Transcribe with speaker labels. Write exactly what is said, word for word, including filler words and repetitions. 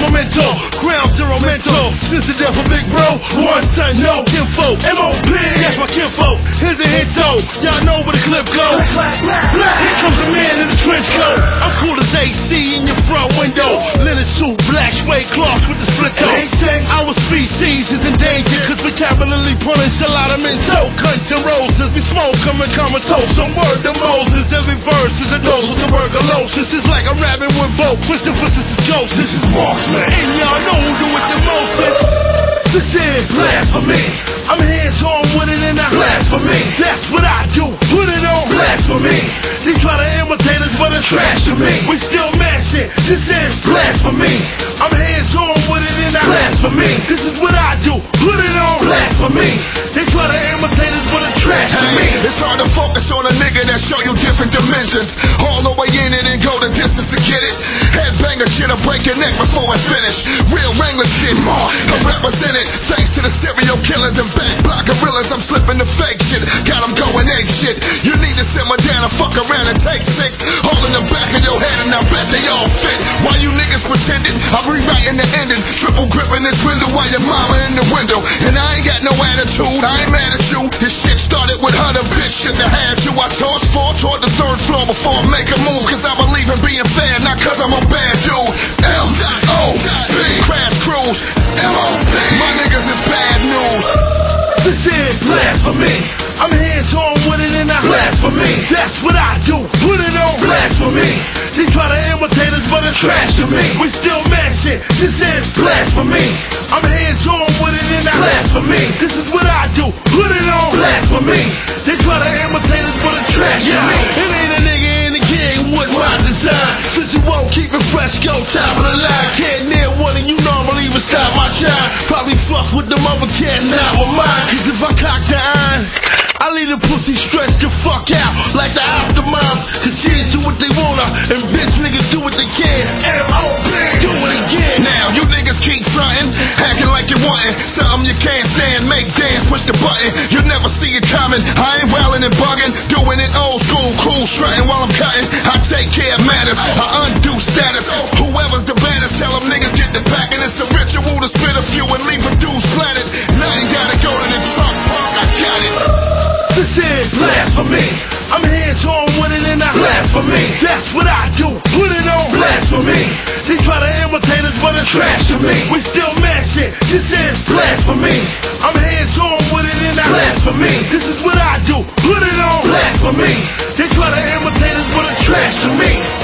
Speaker 1: mentor, ground zero mentor. Since the death of Big Bro, one son, no kinfolk. M O P, that's my kinfolk. Here's a hit though, y'all know where the clip go. Here comes a man in the trench coat. I'm cool as A C in your front window. Linen suit, black suede cloth with the split toe. Our species is in danger, cause we capitally punish a lot of men. So cunts and roses, we smoke them and comatose. Some word to Moses, every verse is a dose of tuberculosis. It's like a rabbit with both Christopher, this is ghost. This is Marksman, and y'all know who do it the mostest. This is blasphemy. I'm hands-on with it and I blasphemy. That's what I do, put it on blasphemy. They try to imitate us but it's trash to me. We still mash it, this is blasphemy. I'm hands-on with it and I blasphemy. This is what I do, put it on blasphemy. They try to imitate us but it's trash to me.
Speaker 2: It's hard to focus on a nigga that show you different dimensions. All the way in it and go the distance to get it. Headbanger shit, I'll break your neck before I finish. Real Wrangler shit, I represent it. Thanks to the serial killers and back block gorillas, I'm slipping the fake shit. Got them going ape shit. You need to simmer down and fuck around and take six. All in the back of your head and I bet they all fit. While you niggas pretending, I'm rewriting the ending. Triple gripping this window while your mama in the window. And I ain't got no attitude, I ain't mad at you. This shit started with her, the bitch shouldn't have had you. I toss four toward the third floor before I make a move. Cause I believe in being fair, not cause I'm a bad dude. L O B, crash cruise, M O P, my niggas is bad news.
Speaker 1: This is blasphemy. I'm hands-on with it and I blasphemy. That's what I do, put it on blasphemy. They try to imitate us but it's trash to me. We still mash it, this is blasphemy. I'm hands-on with it and I blasphemy. This is what I do, put it on blasphemy. They try to imitate us but it's trash to me. It ain't a nigga in the game with my design. Since you won't keep it fresh, go top of the line. Can't near one and you normally would stop my shine. Probably fuck with them other cat, not with mine. Cause if I cock the iron, I leave the pussy stretched the fuck out like the aftermath. Cause kids do what they wanna and bitch niggas do what they can. M O P, do it again.
Speaker 2: Now you niggas keep frontin', acting like you wantin' something you can't stand. Make dance, push the button, you never see it coming. I ain't wildin' and buggin', doing it old school, cool, strutting while I'm cutting. I take care of matters, I undo status. Whoever's the baddest, tell them niggas get the packin'. It's a ritual to spit a few and leave a dude splattered. Now you gotta go to the truck park, I got it.
Speaker 1: This is blasphemy. I'm hands-on with it and I blasphemy. That's what I do, put it on blasphemy. They try to imitate us but it's trash to me. We still mash it, this is blasphemy. I'm hands-on with it and I blasphemy. This is what I do, put it on blasphemy. They try to imitate us but it's trash to me.